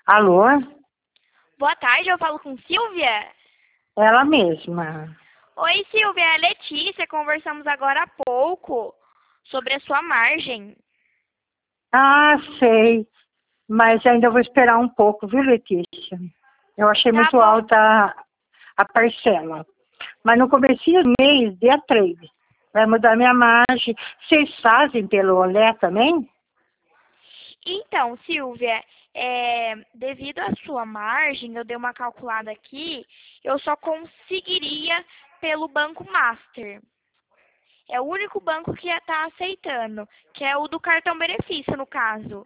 Alô? Boa tarde, eu falo com Silvia. Ela mesma. Oi, Silvia, é Letícia. Conversamos agora há pouco sobre a sua margem. Ah, sei. Mas ainda vou esperar um pouco, viu, Letícia? Eu achei Tá muito bom. alta a parcela. Mas no comecinho do mês, dia 3, vai mudar minha margem. Vocês fazem pelo Olé também? Então, Silvia, devido à sua margem, eu dei uma calculada aqui, eu só conseguiria pelo Banco Master. É o único banco que está aceitando, que é o do cartão benefício, no caso.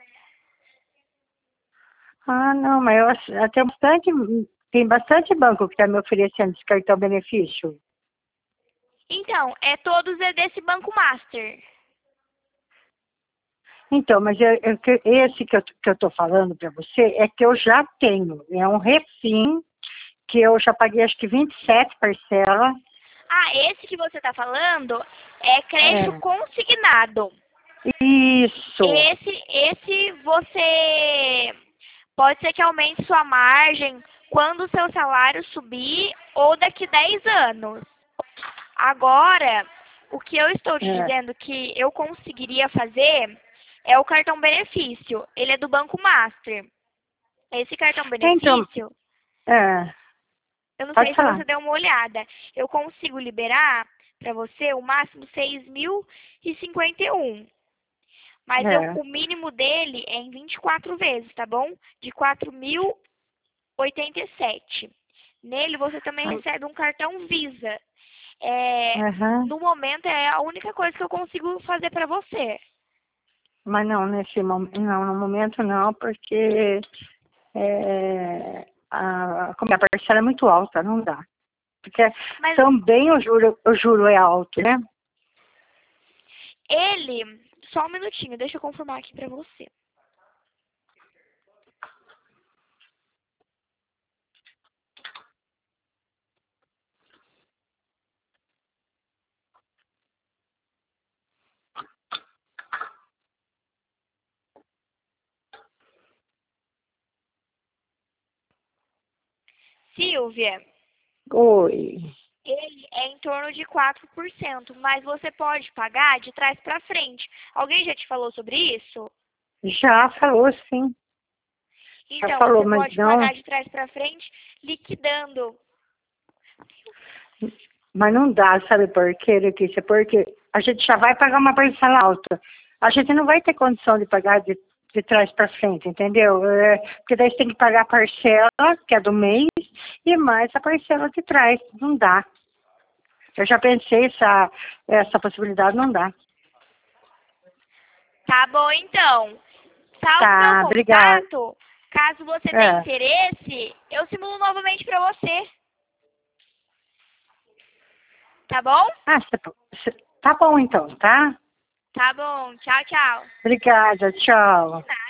Ah, não, mas tem bastante banco que está me oferecendo esse cartão benefício. Então, todos é desse Banco Master. Então, mas esse que eu estou falando para você é que eu já tenho. É um refim que eu já paguei acho que 27 parcelas. Ah, esse que você está falando é crédito É, consignado. isso. Esse você pode ser que aumente sua margem quando o seu salário subir ou daqui 10 anos. Agora, o que eu estou te É. dizendo que eu conseguiria fazer é o cartão benefício. Ele é do Banco Master. Esse cartão Então, benefício, é, eu não pode sei se falar. você deu uma olhada. Eu consigo liberar para você o máximo 6.051. Mas É, o mínimo dele é em 24 vezes, tá bom? De 4.087. Nele você também recebe um cartão Visa. aham. No momento é a única coisa que eu consigo fazer para você. Mas não, nesse momento, não, no momento não, porque como a parcela é muito alta, não dá. Porque Mas também o juro é alto, né? ele, só um minutinho, deixa eu confirmar aqui para você. Silvia, Oi. ele é em torno de 4%, mas você pode pagar de trás para frente. Alguém já te falou sobre isso? Já falou, sim. Já Então, falou, você mas pode não, pagar de trás para frente liquidando. mas não dá, sabe por quê, Letícia? Porque a gente já vai pagar uma parcela alta. A gente não vai ter condição de pagar de trás para frente, entendeu? Porque daí você tem que pagar a parcela, que é do mês, e mais a parcela de trás. Não dá. Eu já pensei essa possibilidade, não dá. Tá bom, então. Salve meu Tá, obrigada. contato. Caso você tenha É. interesse, eu simulo novamente para você. Tá bom? Ah, tá bom então, tá? Tá bom. Tchau, tchau. Obrigada, tchau.